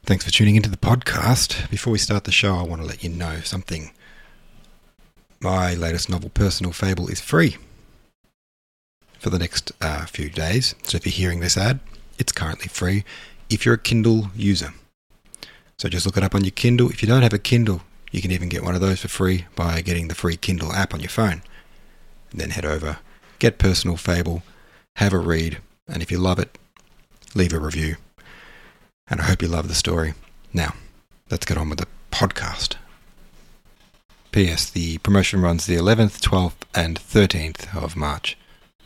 Thanks for tuning into the podcast. Before we start the show, I want to let you know something. My latest novel, Personal Fable, is free for the next few days. So if you're hearing this ad, it's currently free if you're a Kindle user. So just look it up on your Kindle. If you don't have a Kindle, you can even get one of those for free by getting the free Kindle app on your phone. And then head over, get Personal Fable, have a read, and if you love it, leave a review. And I hope you love the story. Now, let's get on with the podcast. P.S. The promotion runs the 11th, 12th and 13th of March.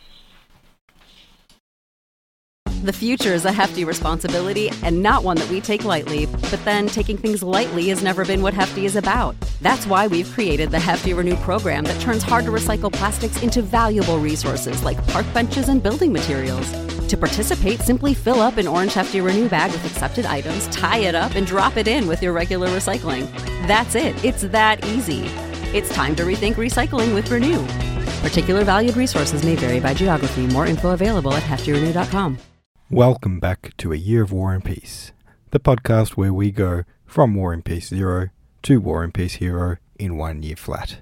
The future is a hefty responsibility and not one that we take lightly. But then taking things lightly has never been what Hefty is about. That's why we've created the Hefty Renew program that turns hard-to-recycle plastics into valuable resources like park benches and building materials. To participate, simply fill up an orange Hefty Renew bag with accepted items, tie it up, and drop it in with your regular recycling. That's it. It's that easy. It's time to rethink recycling with Renew. Particular valued resources may vary by geography. More info available at heftyrenew.com. Welcome back to A Year of War and Peace, the podcast where we go from War and Peace 0 to War and Peace Hero in 1 year flat.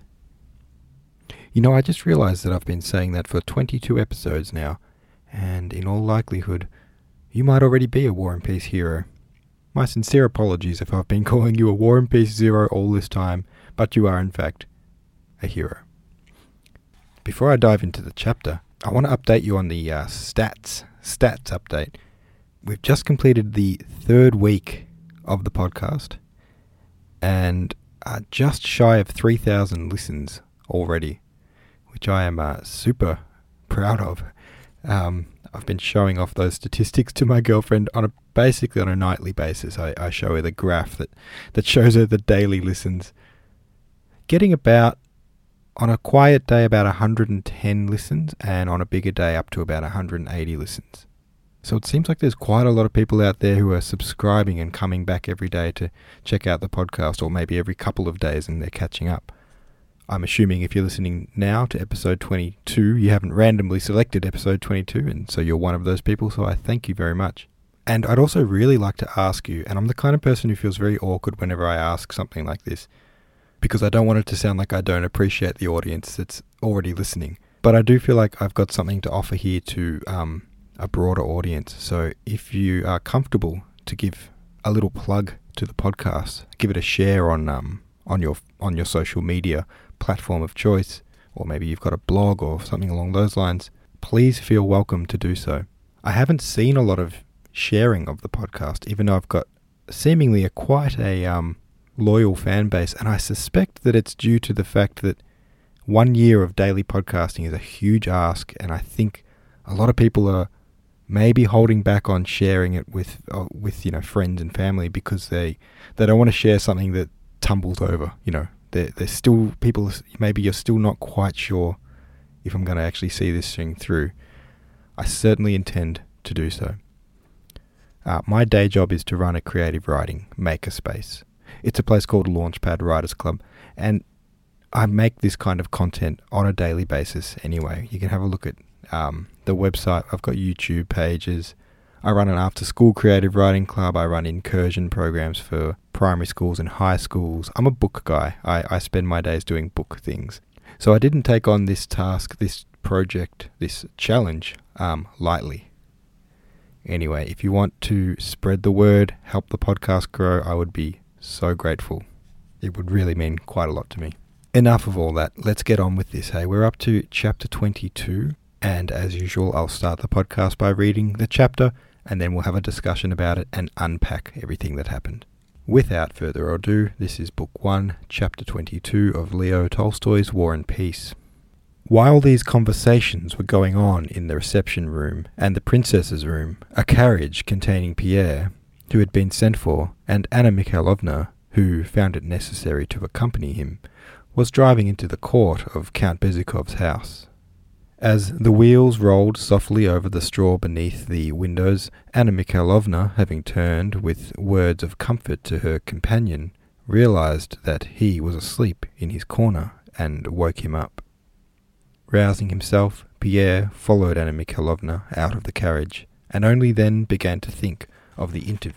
You know, I just realised that I've been saying that for 22 episodes now, and in all likelihood, you might already be a War and Peace hero. My sincere apologies if I've been calling you a War and Peace 0 all this time, but you are in fact a hero. Before I dive into the chapter, I want to update you on the stats update. We've just completed the 3rd week of the podcast and are just shy of 3,000 listens already, which I am super proud of. I've been showing off those statistics to my girlfriend basically on a nightly basis. I show her the graph that shows her the daily listens. Getting about, on a quiet day, about 110 listens, and on a bigger day up to about 180 listens. So it seems like there's quite a lot of people out there who are subscribing and coming back every day to check out the podcast, or maybe every couple of days, and they're catching up. I'm assuming if you're listening now to episode 22, you haven't randomly selected episode 22, and so you're one of those people, so I thank you very much. And I'd also really like to ask you, and I'm the kind of person who feels very awkward whenever I ask something like this, because I don't want it to sound like I don't appreciate the audience that's already listening. But I do feel like I've got something to offer here to a broader audience. So if you are comfortable to give a little plug to the podcast, give it a share on your social media platform of choice, or maybe you've got a blog or something along those lines, please feel welcome to do so. I haven't seen a lot of sharing of the podcast, even though I've got seemingly quite a loyal fan base, and I suspect that it's due to the fact that 1 year of daily podcasting is a huge ask, and I think a lot of people are maybe holding back on sharing it with friends and family because they don't want to share something that tumbles over. There's still people, maybe you're still not quite sure if I'm going to actually see this thing through. I certainly intend to do so. My day job is to run a creative writing makerspace. It's a place called Launchpad Writers Club, and I make this kind of content on a daily basis anyway. You can have a look at the website. I've got YouTube pages. I run an after-school creative writing club. I run incursion programs for primary schools and high schools. I'm a book guy. I spend my days doing book things. So I didn't take on this task, this project, this challenge lightly. Anyway, if you want to spread the word, help the podcast grow, I would be so grateful. It would really mean quite a lot to me. Enough of all that. Let's get on with this. Hey, we're up to chapter 22, and as usual, I'll start the podcast by reading the chapter, and then we'll have a discussion about it and unpack everything that happened. Without further ado, this is Book 1, Chapter 22 of Leo Tolstoy's War and Peace. While these conversations were going on in the reception room and the princess's room, a carriage containing Pierre, who had been sent for, and Anna Mikhailovna, who found it necessary to accompany him, was driving into the court of Count Bezúkhov's house. As the wheels rolled softly over the straw beneath the windows, Anna Mikhailovna, having turned with words of comfort to her companion, realized that he was asleep in his corner and woke him up. Rousing himself, Pierre followed Anna Mikhailovna out of the carriage, and only then began to think of the interview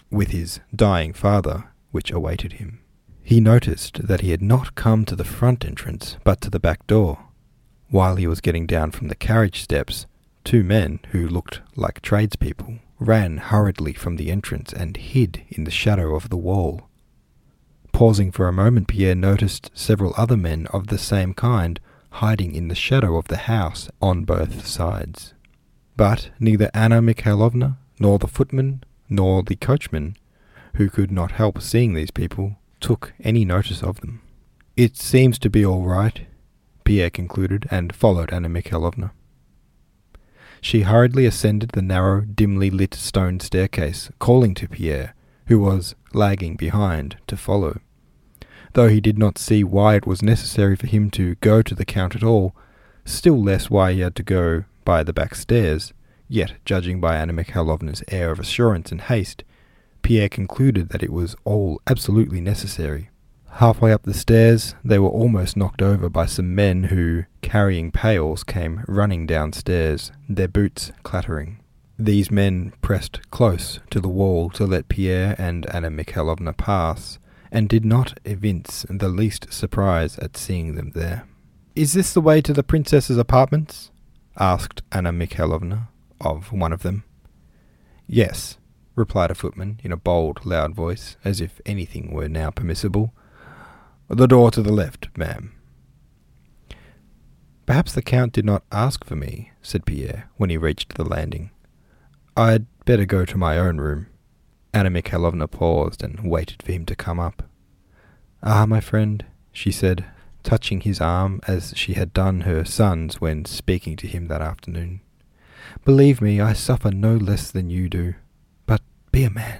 with his dying father, which awaited him. He noticed that he had not come to the front entrance, but to the back door. While he was getting down from the carriage steps, 2 men who looked like tradespeople ran hurriedly from the entrance and hid in the shadow of the wall. Pausing for a moment, Pierre noticed several other men of the same kind hiding in the shadow of the house on both sides. But neither Anna Mikhailovna, nor the footman, nor the coachman, who could not help seeing these people, took any notice of them. "It seems to be all right," Pierre concluded, and followed Anna Mikhailovna. She hurriedly ascended the narrow, dimly lit stone staircase, calling to Pierre, who was lagging behind, to follow. Though he did not see why it was necessary for him to go to the Count at all, still less why he had to go by the back stairs, yet, judging by Anna Mikhailovna's air of assurance and haste, Pierre concluded that it was all absolutely necessary. Halfway up the stairs, they were almost knocked over by some men who, carrying pails, came running downstairs, their boots clattering. These men pressed close to the wall to let Pierre and Anna Mikhailovna pass, and did not evince the least surprise at seeing them there. "Is this the way to the princess's apartments?" asked Anna Mikhailovna of one of them. "Yes," replied a footman in a bold, loud voice, as if anything were now permissible. "The door to the left, ma'am." "Perhaps the Count did not ask for me," said Pierre, when he reached the landing. "I'd better go to my own room." Anna Mikhailovna paused and waited for him to come up. "Ah, my friend," she said, touching his arm as she had done her son's when speaking to him that afternoon. "Believe me, I suffer no less than you do. But be a man."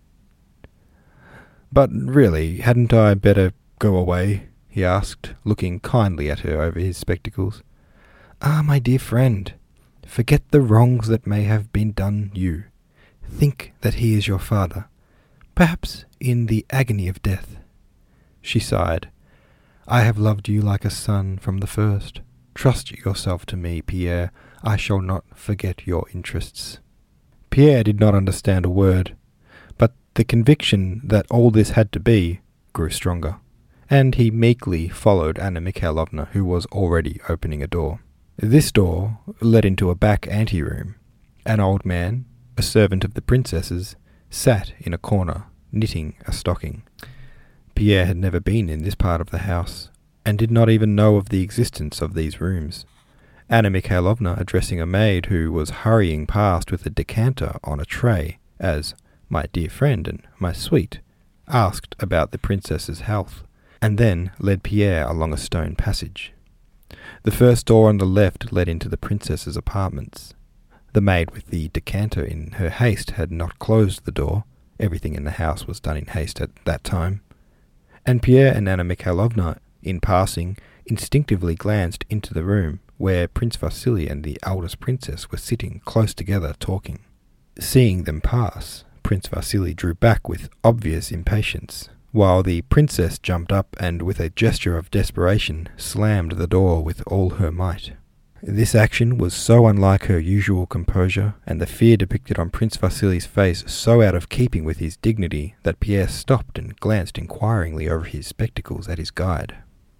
"But really, hadn't I better go away?" he asked, looking kindly at her over his spectacles. "Ah, my dear friend, forget the wrongs that may have been done you. Think that he is your father, perhaps in the agony of death." She sighed. "I have loved you like a son from the first. Trust yourself to me, Pierre. I shall not forget your interests." Pierre did not understand a word, but the conviction that all this had to be grew stronger, and he meekly followed Anna Mikhailovna, who was already opening a door. This door led into a back ante-room. An old man, a servant of the princess's, sat in a corner, knitting a stocking. Pierre had never been in this part of the house, and did not even know of the existence of these rooms. Anna Mikhailovna, addressing a maid who was hurrying past with a decanter on a tray, as "my dear friend" and "my sweet," asked about the princess's health, and then led Pierre along a stone passage. The first door on the left led into the princess's apartments. The maid with the decanter in her haste had not closed the door. Everything in the house was done in haste at that time. And Pierre and Anna Mikhailovna, in passing, instinctively glanced into the room where Prince Vasily and the eldest princess were sitting close together talking. Seeing them pass, Prince Vasily drew back with obvious impatience, while the princess jumped up and, with a gesture of desperation, slammed the door with all her might. This action was so unlike her usual composure, and the fear depicted on Prince Vasily's face so out of keeping with his dignity, that Pierre stopped and glanced inquiringly over his spectacles at his guide.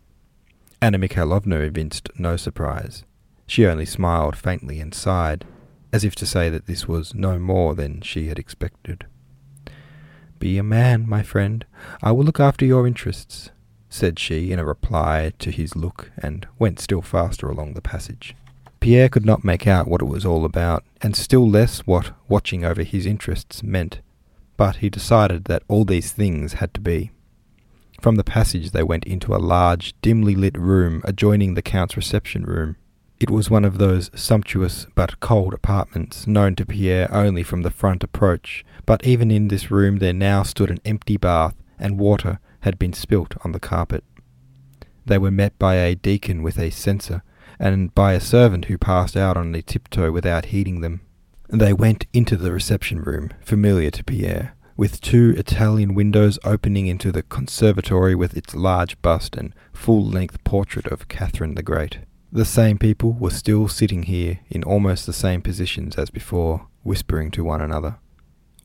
Anna Mikhailovna evinced no surprise. She only smiled faintly and sighed, as if to say that this was no more than she had expected. "Be a man, my friend. I will look after your interests," said she in a reply to his look, and went still faster along the passage. Pierre could not make out what it was all about, and still less what watching over his interests meant, but he decided that all these things had to be. From the passage they went into a large, dimly lit room adjoining the Count's reception room. It was one of those sumptuous but cold apartments known to Pierre only from the front approach, but even in this room there now stood an empty bath, and water had been spilt on the carpet. They were met by a deacon with a censer, and by a servant who passed out on a tiptoe without heeding them. They went into the reception room, familiar to Pierre, with 2 Italian windows opening into the conservatory with its large bust and full-length portrait of Catherine the Great. The same people were still sitting here in almost the same positions as before, whispering to one another.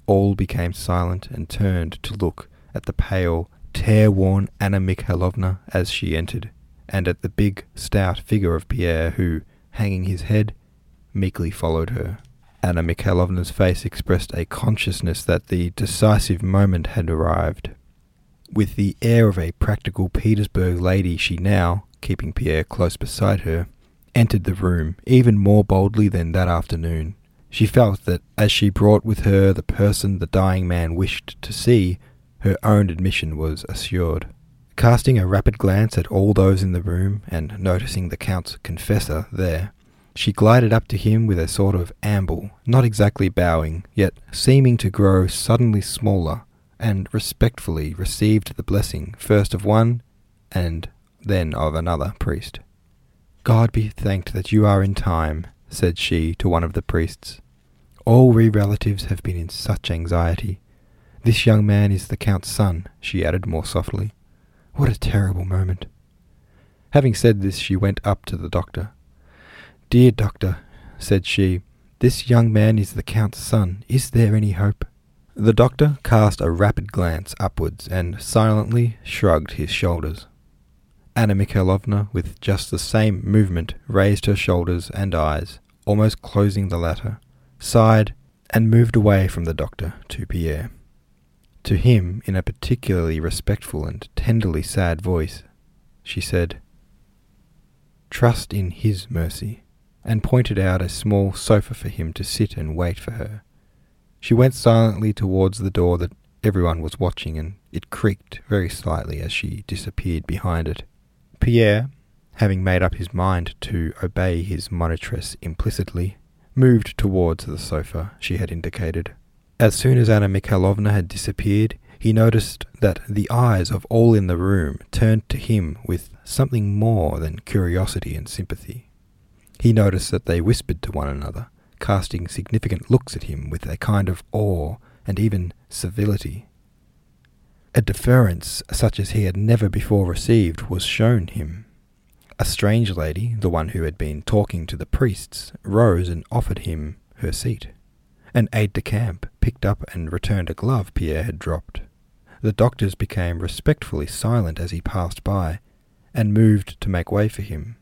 all became silent and turned to look at the pale, tear-worn Anna Mikhailovna as she entered, and at the big, stout figure of Pierre who, hanging his head, meekly followed her. Anna Mikhailovna's face expressed a consciousness that the decisive moment had arrived. With the air of a practical Petersburg lady, she now, keeping Pierre close beside her, entered the room even more boldly than that afternoon. She felt that as she brought with her the person the dying man wished to see, her own admission was assured. Casting a rapid glance at all those in the room, and noticing the Count's confessor there, she glided up to him with a sort of amble, not exactly bowing, yet seeming to grow suddenly smaller, and respectfully received the blessing first of one, and then of another priest. "God be thanked that you are in time," said she to one of the priests. "All we relatives have been in such anxiety. This young man is the Count's son," she added more softly. "What a terrible moment." Having said this, she went up to the doctor. "Dear doctor," said she, "this young man is the Count's son. Is there any hope?" The doctor cast a rapid glance upwards and silently shrugged his shoulders. Anna Mikhailovna, with just the same movement, raised her shoulders and eyes, almost closing the latter, sighed, and moved away from the doctor to Pierre. To him, in a particularly respectful and tenderly sad voice, she said, "Trust in his mercy," and pointed out a small sofa for him to sit and wait for her. She went silently towards the door that everyone was watching, and it creaked very slightly as she disappeared behind it. Pierre, having made up his mind to obey his monitress implicitly, moved towards the sofa she had indicated. As soon as Anna Mikhailovna had disappeared, he noticed that the eyes of all in the room turned to him with something more than curiosity and sympathy. He noticed that they whispered to one another, casting significant looks at him with a kind of awe and even civility. A deference such as he had never before received was shown him. A strange lady, the one who had been talking to the priests, rose and offered him her seat. An aide-de-camp picked up and returned a glove Pierre had dropped. The doctors became respectfully silent as he passed by, and moved to make way for him.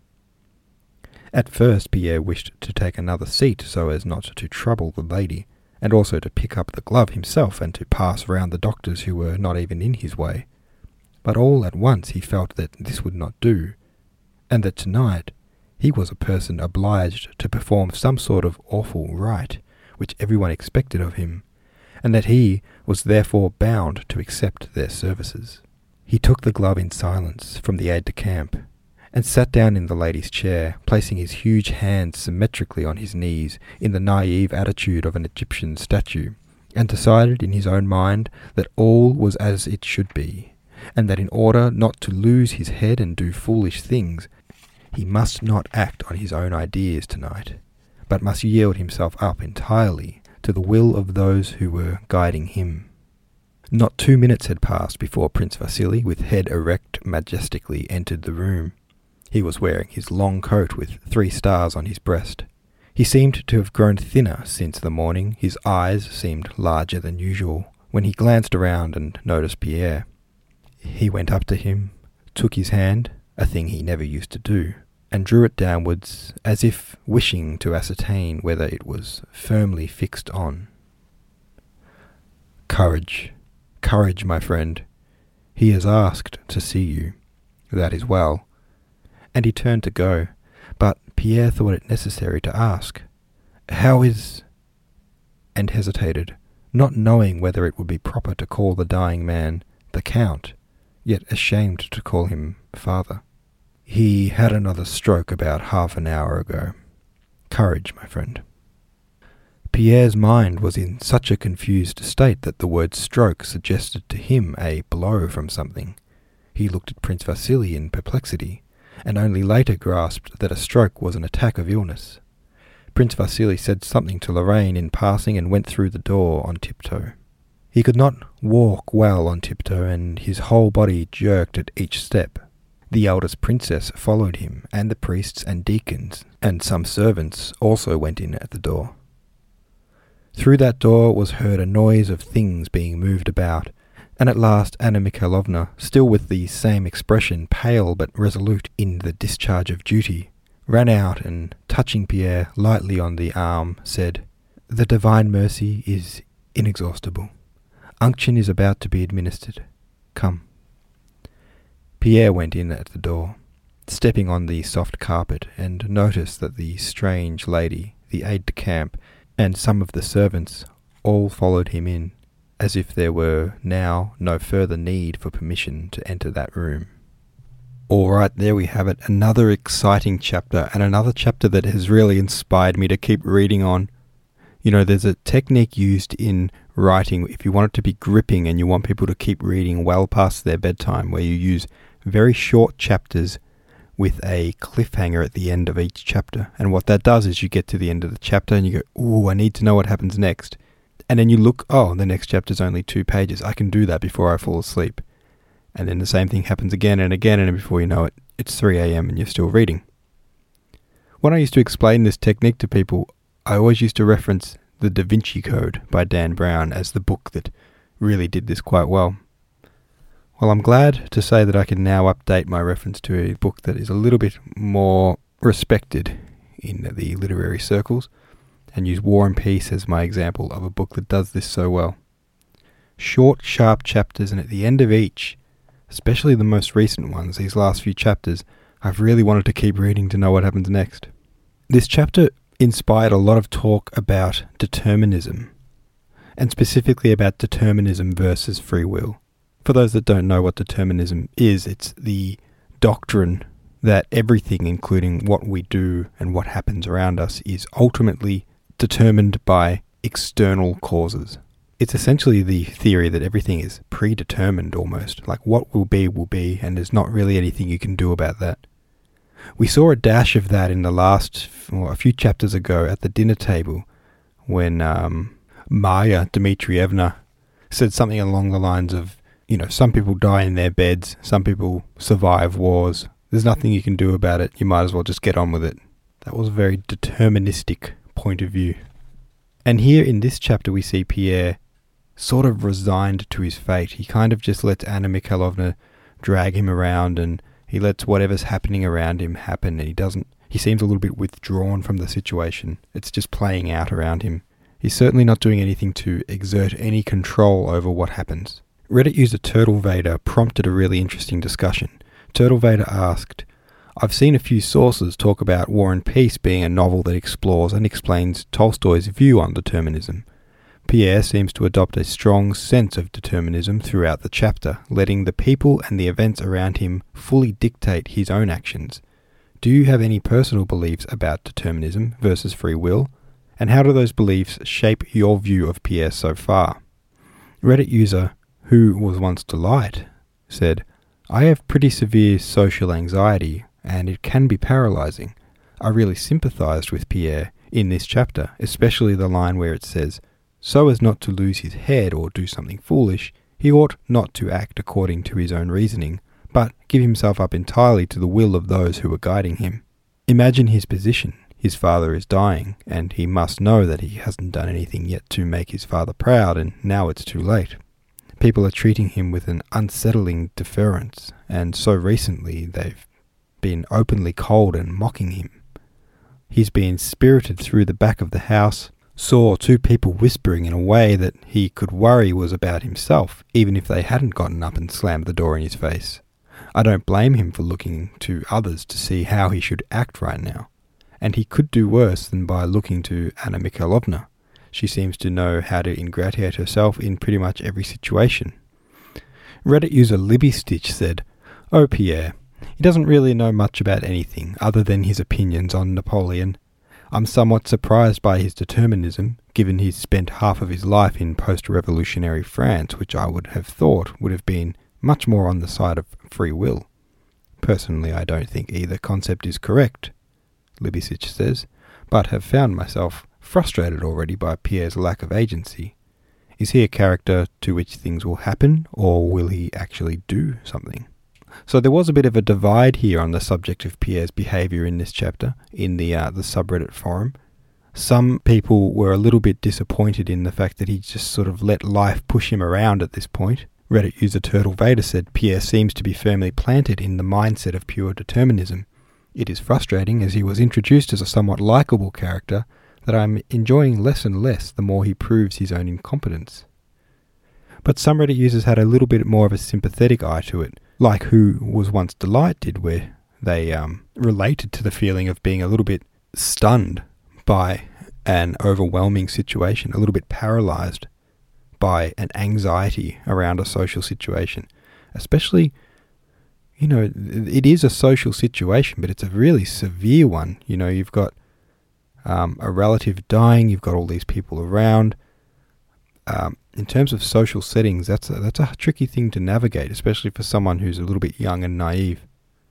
At first Pierre wished to take another seat so as not to trouble the lady, and also to pick up the glove himself and to pass round the doctors who were not even in his way. But all at once he felt that this would not do, and that tonight he was a person obliged to perform some sort of awful rite, which everyone expected of him, and that he was therefore bound to accept their services. He took the glove in silence from the aide-de-camp, and sat down in the lady's chair, placing his huge hands symmetrically on his knees in the naive attitude of an Egyptian statue, and decided in his own mind that all was as it should be, and that in order not to lose his head and do foolish things, he must not act on his own ideas tonight, but must yield himself up entirely to the will of those who were guiding him. Not 2 minutes had passed before Prince Vasily, with head erect, majestically entered the room. He was wearing his long coat with 3 stars on his breast. He seemed to have grown thinner since the morning. His eyes seemed larger than usual when he glanced around and noticed Pierre. He went up to him, took his hand, a thing he never used to do, and drew it downwards as if wishing to ascertain whether it was firmly fixed on. "Courage, courage, my friend. He has asked to see you. That is well." And he turned to go, but Pierre thought it necessary to ask, "How is—" and hesitated, not knowing whether it would be proper to call the dying man the Count, yet ashamed to call him father. "He had another stroke about half an hour ago. Courage, my friend." Pierre's mind was in such a confused state that the word stroke suggested to him a blow from something. He looked at Prince Vasily in perplexity, and only later grasped that a stroke was an attack of illness. Prince Vasily said something to Lorraine in passing and went through the door on tiptoe. He could not walk well on tiptoe, and his whole body jerked at each step. The eldest princess followed him, and the priests and deacons, and some servants also went in at the door. Through that door was heard a noise of things being moved about, and at last Anna Mikhailovna, still with the same expression, pale but resolute in the discharge of duty, ran out and, touching Pierre lightly on the arm, said, "The divine mercy is inexhaustible. Unction is about to be administered. Come." Pierre went in at the door, stepping on the soft carpet, and noticed that the strange lady, the aide-de-camp, and some of the servants all followed him in, as if there were now no further need for permission to enter that room. Alright, there we have it, another exciting chapter, and another chapter that has really inspired me to keep reading on. You know, there's a technique used in writing if you want it to be gripping and you want people to keep reading well past their bedtime, where you use very short chapters with a cliffhanger at the end of each chapter. And what that does is you get to the end of the chapter and you go, ooh, I need to know what happens next. And then you look, oh, the next chapter's only 2 pages. I can do that before I fall asleep. And then the same thing happens again and again, and before you know it, it's 3 a.m. and you're still reading. When I used to explain this technique to people, I always used to reference The Da Vinci Code by Dan Brown as the book that really did this quite well. Well, I'm glad to say that I can now update my reference to a book that is a little bit more respected in the literary circles, and use War and Peace as my example of a book that does this so well. Short, sharp chapters, and at the end of each, especially the most recent ones, these last few chapters, I've really wanted to keep reading to know what happens next. This chapter inspired a lot of talk about determinism, and specifically about determinism versus free will. For those that don't know what determinism is, it's the doctrine that everything, including what we do and what happens around us, is ultimately determined by external causes. It's essentially the theory that everything is predetermined almost, like what will be, and there's not really anything you can do about that. We saw a dash of that in the a few chapters ago at the dinner table when Maya Dmitrievna said something along the lines of, you know, some people die in their beds, some people survive wars. There's nothing you can do about it. You might as well just get on with it. That was a very deterministic point of view. And here in this chapter we see Pierre sort of resigned to his fate. He kind of just lets Anna Mikhailovna drag him around, and he lets whatever's happening around him happen, and he seems a little bit withdrawn from the situation. It's just playing out around him. He's certainly not doing anything to exert any control over what happens. Reddit user Turtle Vader prompted a really interesting discussion. Turtle Vader asked, "I've seen a few sources talk about War and Peace being a novel that explores and explains Tolstoy's view on determinism. Pierre seems to adopt a strong sense of determinism throughout the chapter, letting the people and the events around him fully dictate his own actions. Do you have any personal beliefs about determinism versus free will? And how do those beliefs shape your view of Pierre so far?" Reddit user Who Was Once Delight said, "I have pretty severe social anxiety, and it can be paralyzing. I really sympathized with Pierre in this chapter, especially the line where it says, 'So as not to lose his head or do something foolish, he ought not to act according to his own reasoning, but give himself up entirely to the will of those who are guiding him.' Imagine his position. His father is dying, and he must know that he hasn't done anything yet to make his father proud, and now it's too late. People are treating him with an unsettling deference, and so recently they've been openly cold and mocking him. He's been spirited through the back of the house, saw 2 people whispering in a way that he could worry was about himself, even if they hadn't gotten up and slammed the door in his face. I don't blame him for looking to others to see how he should act right now, and he could do worse than by looking to Anna Mikhailovna. She seems to know how to ingratiate herself in pretty much every situation." Reddit user Libby Stitch said, "Oh, Pierre, he doesn't really know much about anything other than his opinions on Napoleon. I'm somewhat surprised by his determinism, given he's spent half of his life in post-revolutionary France, which I would have thought would have been much more on the side of free will. Personally, I don't think either concept is correct," Libby Stitch says, "but have found myself frustrated already by Pierre's lack of agency. Is he a character to which things will happen, or will he actually do something?" So there was a bit of a divide here on the subject of Pierre's behaviour in this chapter, in the subreddit forum. Some people were a little bit disappointed in the fact that he just sort of let life push him around at this point. Reddit user Turtle Vader said, Pierre seems to be firmly planted in the mindset of pure determinism. It is frustrating, as he was introduced as a somewhat likeable character, that I'm enjoying less and less the more he proves his own incompetence. But some Reddit users had a little bit more of a sympathetic eye to it, like Who Was Once Delight did, where they related to the feeling of being a little bit stunned by an overwhelming situation, a little bit paralyzed by an anxiety around a social situation. Especially, it is a social situation, but it's a really severe one. You've got a relative dying, you've got all these people around. In terms of social settings, that's a tricky thing to navigate, especially for someone who's a little bit young and naive.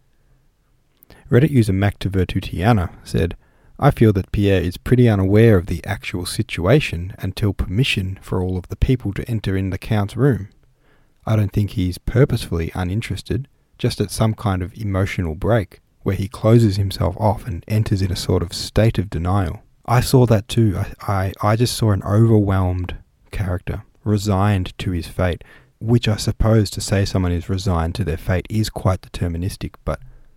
Reddit user MacTavertutiana said, I feel that Pierre is pretty unaware of the actual situation until permission for all of the people to enter in the Count's room. I don't think he's purposefully uninterested, just at some kind of emotional break, where he closes himself off and enters in a sort of state of denial. I saw that too. I just saw an overwhelmed character, resigned to his fate, which I suppose to say someone is resigned to their fate is quite deterministic, but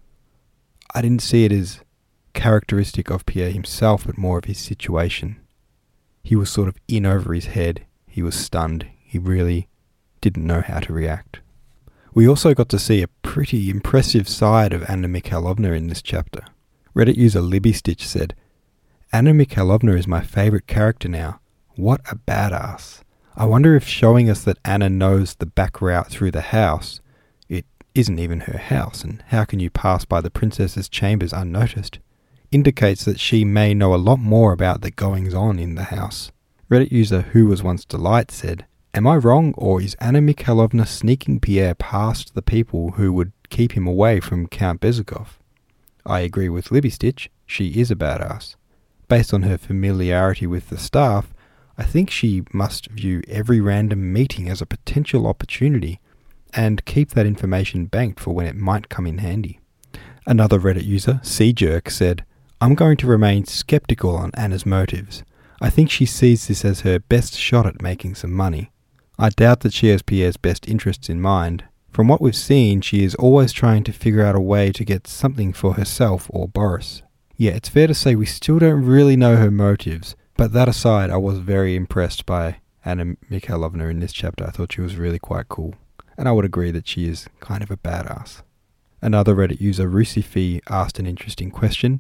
I didn't see it as characteristic of Pierre himself, but more of his situation. He was sort of in over his head. He was stunned. He really didn't know how to react. We also got to see a pretty impressive side of Anna Mikhailovna in this chapter. Reddit user LibbyStitch said, Anna Mikhailovna is my favourite character now. What a badass. I wonder if showing us that Anna knows the back route through the house, it isn't even her house, and how can you pass by the princess's chambers unnoticed, indicates that she may know a lot more about the goings-on in the house. Reddit user Who Was Once Delight said, Am I wrong, or is Anna Mikhailovna sneaking Pierre past the people who would keep him away from Count Bezukov? I agree with LibbyStitch, she is a badass. Based on her familiarity with the staff, I think she must view every random meeting as a potential opportunity and keep that information banked for when it might come in handy. Another Reddit user, CJerk, said, I'm going to remain skeptical on Anna's motives. I think she sees this as her best shot at making some money. I doubt that she has Pierre's best interests in mind. From what we've seen, she is always trying to figure out a way to get something for herself or Boris. Yeah, it's fair to say we still don't really know her motives, but that aside, I was very impressed by Anna Mikhailovna in this chapter. I thought she was really quite cool, and I would agree that she is kind of a badass. Another Reddit user, Rucifi, asked an interesting question.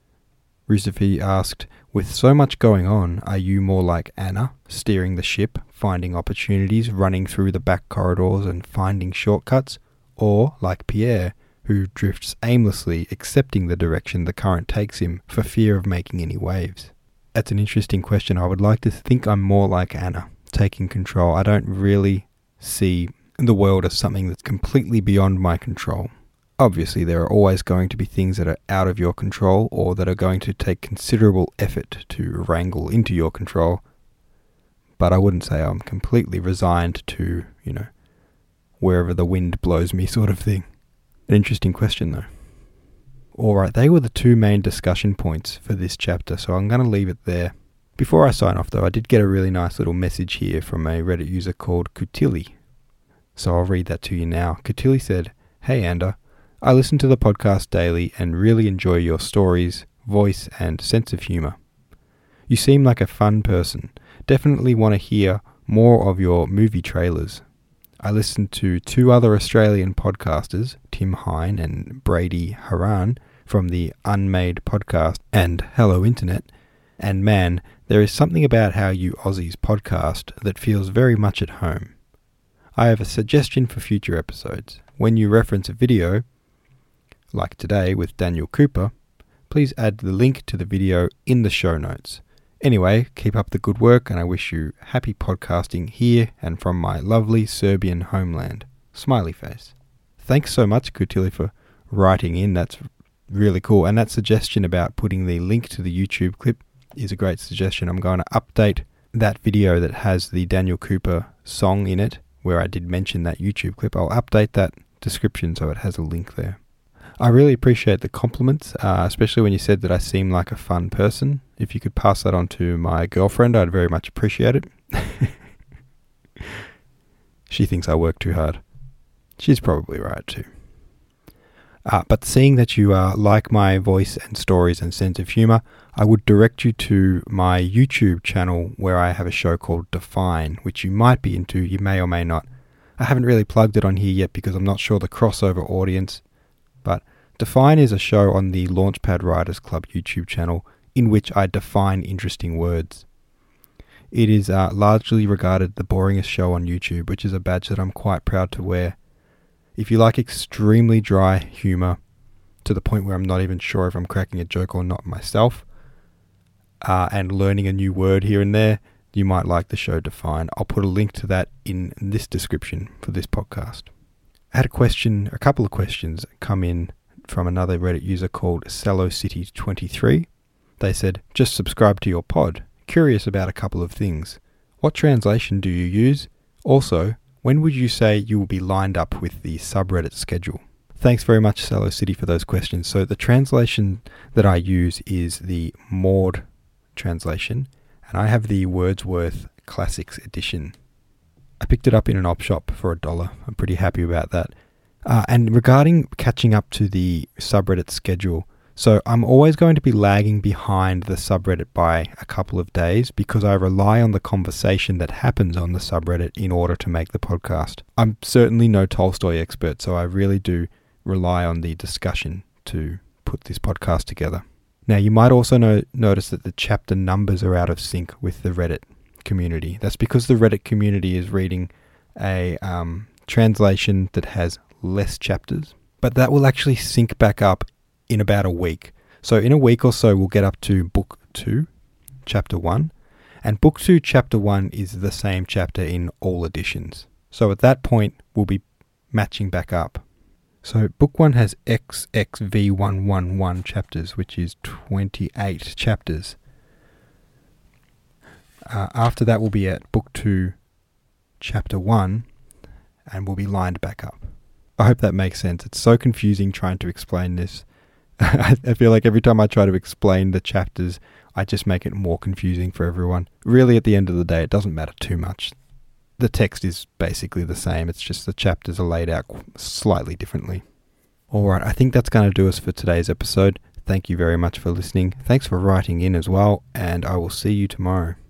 Rucifi asked, with so much going on, are you more like Anna, steering the ship, finding opportunities, running through the back corridors and finding shortcuts, or like Pierre, who drifts aimlessly, accepting the direction the current takes him for fear of making any waves? That's an interesting question. I would like to think I'm more like Anna, taking control. I don't really see the world as something that's completely beyond my control. Obviously, there are always going to be things that are out of your control or that are going to take considerable effort to wrangle into your control. But I wouldn't say I'm completely resigned to, wherever the wind blows me sort of thing. An interesting question, though. Alright, they were the two main discussion points for this chapter, so I'm going to leave it there. Before I sign off, though, I did get a really nice little message here from a Reddit user called Kutili. So I'll read that to you now. Kutili said, Hey, Ander. I listen to the podcast daily and really enjoy your stories, voice, and sense of humour. You seem like a fun person. Definitely want to hear more of your movie trailers. I listen to two other Australian podcasters, Tim Hine and Brady Haran, from the Unmade podcast and Hello Internet, and man, there is something about how you Aussies podcast that feels very much at home. I have a suggestion for future episodes. When you reference a video, like today with Daniel Cooper, please add the link to the video in the show notes. Anyway, keep up the good work and I wish you happy podcasting here and from my lovely Serbian homeland. Smiley face. Thanks so much, Kutili, for writing in. That's really cool. And that suggestion about putting the link to the YouTube clip is a great suggestion. I'm going to update that video that has the Daniel Cooper song in it, where I did mention that YouTube clip. I'll update that description so it has a link there. I really appreciate the compliments, especially when you said that I seem like a fun person. If you could pass that on to my girlfriend, I'd very much appreciate it. She thinks I work too hard. She's probably right too. But seeing that you like my voice and stories and sense of humour, I would direct you to my YouTube channel where I have a show called Define, which you might be into, you may or may not. I haven't really plugged it on here yet because I'm not sure the crossover audience, but Define is a show on the Launchpad Writers Club YouTube channel in which I define interesting words. It is largely regarded the boringest show on YouTube, which is a badge that I'm quite proud to wear. If you like extremely dry humour, to the point where I'm not even sure if I'm cracking a joke or not myself, and learning a new word here and there, you might like the show Define. I'll put a link to that in this description for this podcast. I had a couple of questions come in from another Reddit user called CelloCity23. They said, just subscribe to your pod. Curious about a couple of things. What translation do you use? Also, when would you say you will be lined up with the subreddit schedule? Thanks very much, Cello City, for those questions. So the translation that I use is the Maud translation, and I have the Wordsworth Classics edition. I picked it up in an op shop for $1. I'm pretty happy about that. And regarding catching up to the subreddit schedule, so I'm always going to be lagging behind the subreddit by a couple of days because I rely on the conversation that happens on the subreddit in order to make the podcast. I'm certainly no Tolstoy expert, so I really do rely on the discussion to put this podcast together. Now, you might also notice that the chapter numbers are out of sync with the Reddit community. That's because the Reddit community is reading a translation that has less chapters, but that will actually sync back up in about a week. So in a week or so, we'll get up to Book 2, Chapter 1. And Book 2, Chapter 1 is the same chapter in all editions. So at that point, we'll be matching back up. So Book 1 has XXV111 chapters, which is 28 chapters. After that, we'll be at Book 2, Chapter 1, and we'll be lined back up. I hope that makes sense. It's so confusing trying to explain this. I feel like every time I try to explain the chapters, I just make it more confusing for everyone. Really, at the end of the day, it doesn't matter too much. The text is basically the same. It's just the chapters are laid out slightly differently. Alright, I think that's going to do us for today's episode. Thank you very much for listening. Thanks for writing in as well, and I will see you tomorrow.